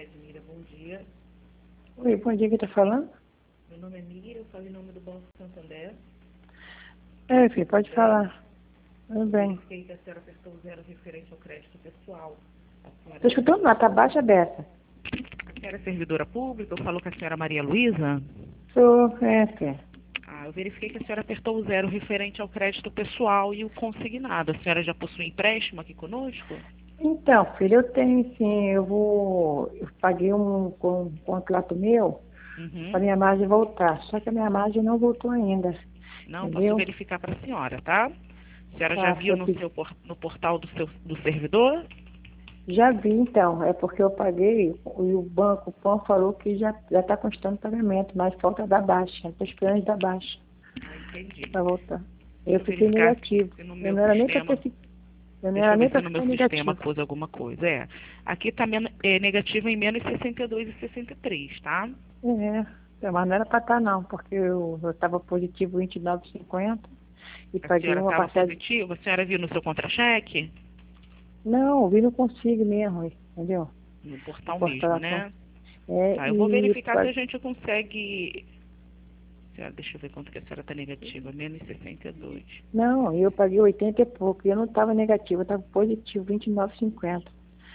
Edmira, bom dia. Oi, bom dia, quem está falando? Meu nome é Miriam, eu falo em nome do Banco Santander. Filho, pode falar. Tudo bem. Verifiquei que a senhora apertou o zero referente ao crédito pessoal. Estou escutando lá, está baixa dessa. A senhora é servidora pública, eu falo com a senhora Maria Luísa. Sou, filho. Eu verifiquei que a senhora apertou o zero referente ao crédito pessoal e o consignado. A senhora já possui empréstimo aqui conosco? Então, filho, eu tenho sim, eu paguei com um contrato meu para minha margem voltar, só que a minha margem não voltou ainda, Não, posso entendeu? verificar para a senhora, tá? A senhora já Tá, viu no portal do servidor? já vi então, é porque eu paguei e o banco, o PAN falou que já está constando o pagamento, mas falta da baixa, estou esperando da baixa Entendi. para voltar. Eu Deixa eu fiquei verificar negativo, se no eu meu não era nem para sistema. ter eu não Deixa era eu nem ver se para no meu ficar sistema negativo. pôs alguma coisa. Aqui está negativo em menos 62,63, tá? Mas não era para estar não, porque eu estava positivo 29,50 e A paguei senhora uma estava parcela. positiva? A senhora viu no seu contra-cheque? Não, eu vi não consigo mesmo, entendeu? No No portal mesmo, portal. né? É, Tá, eu vou e verificar se a gente consegue. Deixa eu ver quanto que a senhora está negativa. Menos 62. não, eu paguei 80 e pouco, e eu não estava negativo, eu estava positivo 29,50.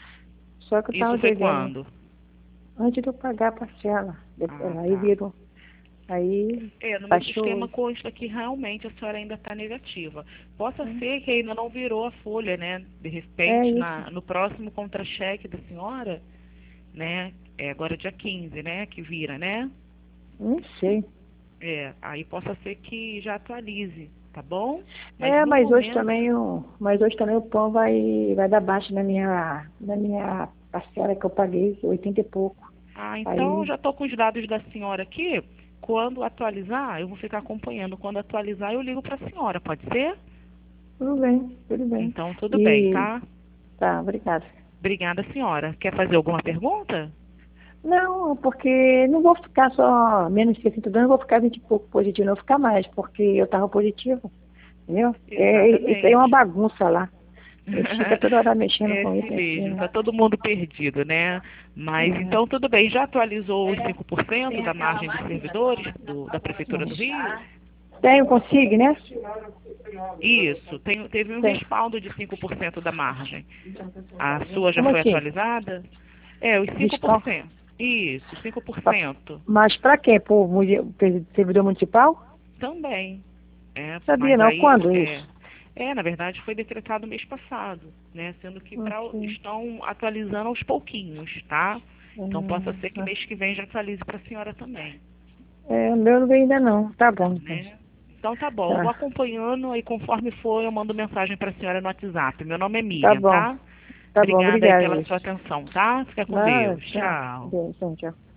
Só que eu estava Isso foi devendo quando? antes de eu pagar a parcela. Aí Tá. virou, aí No meu baixou sistema hoje. consta que realmente a senhora ainda está negativa. Possa ser que ainda não virou a folha, né? De É repente, isso, no próximo contra-cheque da senhora, né? É agora dia 15, né? Que vira, né? não sei. Aí possa ser que já atualize, tá bom? Mas no Mas hoje momento, também o pão vai dar baixa na minha parcela que eu paguei, 80 e pouco. então Aí, já estou com os dados da senhora aqui. Quando atualizar, eu vou ficar acompanhando. Quando atualizar, eu ligo para a senhora, pode ser? tudo bem, tudo bem. Então, tudo bem, E tá? tá, obrigada. Obrigada, senhora. Quer fazer alguma pergunta? Não, porque não vou ficar só menos de 60 anos, não vou ficar 20 e pouco positivo, não vou ficar mais, porque eu estava positivo, entendeu? Isso aí é uma Exatamente. bagunça lá. Eles ficam toda hora mexendo É com assim isso aqui, mesmo, né? tá todo mundo perdido, né? Mas então tudo bem, já atualizou os 5% da margem dos servidores da Prefeitura do Rio? Tem, consigo, né? Isso, teve um Tem. respaldo de 5% da margem. A sua já Como foi assim? atualizada? Os Descalço. 5%. Isso, 5%. Mas para quê? Servidor municipal? Também. Sabia Mas não. aí, Quando isso? na verdade, foi decretado mês passado, né? Sendo que Ok. estão atualizando aos pouquinhos, tá? Então, possa ser que Ah, mês que vem já atualize para a senhora também, o meu não veio ainda não. Tá bom, então. né? Então, tá bom. Eu vou Tá. acompanhando e conforme for, eu mando mensagem para a senhora no WhatsApp. Meu nome é Tá Miriam, bom. tá? Tá bom, Obrigada aí obrigada, pela Luiz. sua atenção, tá? Fica com Nada, Deus. tchau. Tchau. Deus, tchau.